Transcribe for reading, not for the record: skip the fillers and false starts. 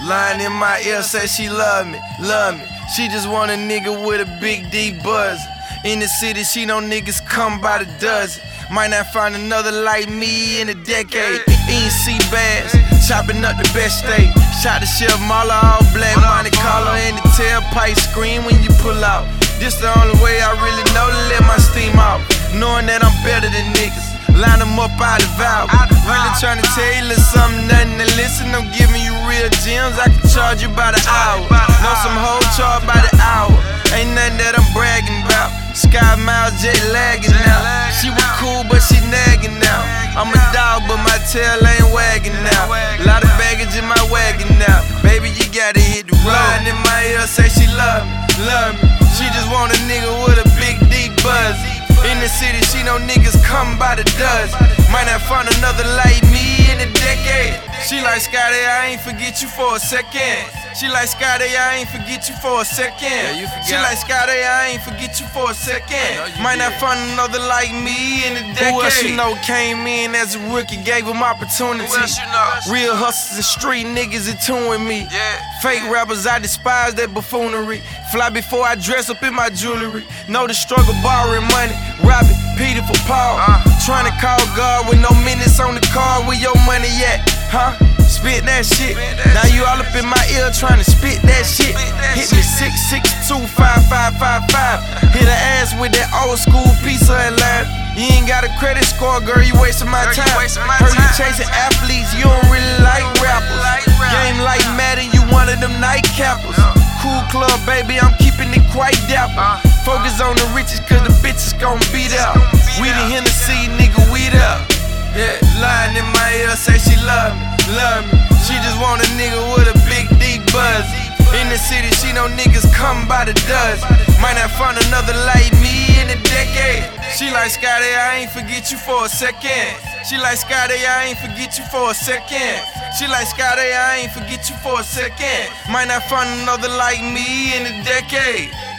Lying in my ear, say she love me, love me. She just want a nigga with a big D buzz. In the city, she know niggas come by the dozen. Might not find another like me in a decade. Eating sea bass, chopping up the best steak. Shot the Chef Marla, all black, Monte Carlo, and the tailpipe scream when you pull out. This the only way I really know to let my steam out. Knowing that I'm better than niggas, line them up out of valve. Really trying to tell you a little something, nothing to listen. I'm giving you real gems, I can charge you by the hour. Know some whole charge by the hour. Ain't nothing that I'm bragging about. Sky miles jet lagging now. She was cool, but she nagging now. I'm a dog, but my tail ain't wagging now. Lot of baggage in my wagon now. Baby, you gotta hit the road. Lying in my ear, say she love me, love me. She just want a nigga with a big deep buzz. In the city, she know niggas come by the dozen. Might not find another like me in a decade. She like Scotty, I ain't forget you for a second. She like Scotty, I ain't forget you for a second. She like Scotty, I ain't forget you for a second. Might not find another like me in a decade. Who else you know came in as a rookie, gave him opportunity. Real hustlers and street niggas in tune with me. Fake rappers, I despise that buffoonery. Fly before I dress up in my jewelry. Know the struggle, borrowing money. Robbie, Peter for Paul. Trying to call God with no minutes on the card. Where your money at? Huh? Spit that shit. Now you all up in my ear trying to spit that shit. Hit me 662-5555. Hit her ass with that old school piece of line. You ain't got a credit score, girl, you wasting my time. Heard you chasing athletes, you don't really like rappers. Game like Madden, you one of them nightcappers. Cool club, baby, I'm keeping it quite dapper. Focus on the riches, cause the bitches gon' beat out. We the Hennessy, nigga, weed up. Yeah, lying in my ear, say she love me, love me. She just want a nigga with a big deep buzz. In the city, she know niggas come by the dozen. Might not find another like me in a decade. She like Scotty, I ain't forget you for a second. She like Scotty, I ain't forget you for a second. She like Scotty, I ain't forget you for a second. Might not find another like me in a decade.